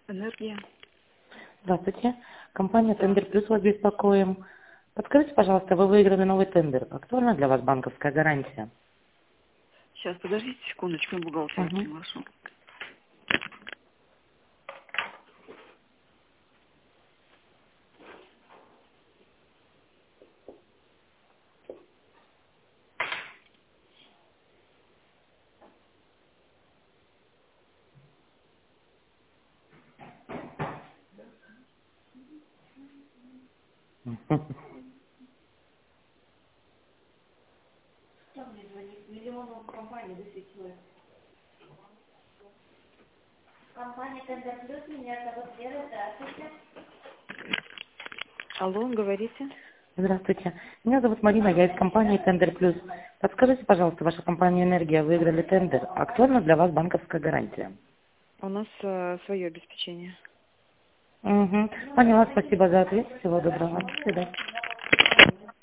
Энергия. Здравствуйте. Компания «Тендер Плюс» вас беспокоим. Подскажите, пожалуйста, вы выиграли новый тендер. Актуальна для вас банковская гарантия? Сейчас, подождите секундочку, я бухгалтера Угу. приглашу. Компания «Тендер Плюс», меня зовут Вера, здравствуйте. Алло, говорите. Здравствуйте. Меня зовут Марина, я из компании «Тендер Плюс». Подскажите, пожалуйста, ваша компания «Энергия» выиграли тендер. Актуальна для вас банковская гарантия? У нас свое обеспечение. Угу. Поняла, спасибо за ответ. Всего доброго. До свидания.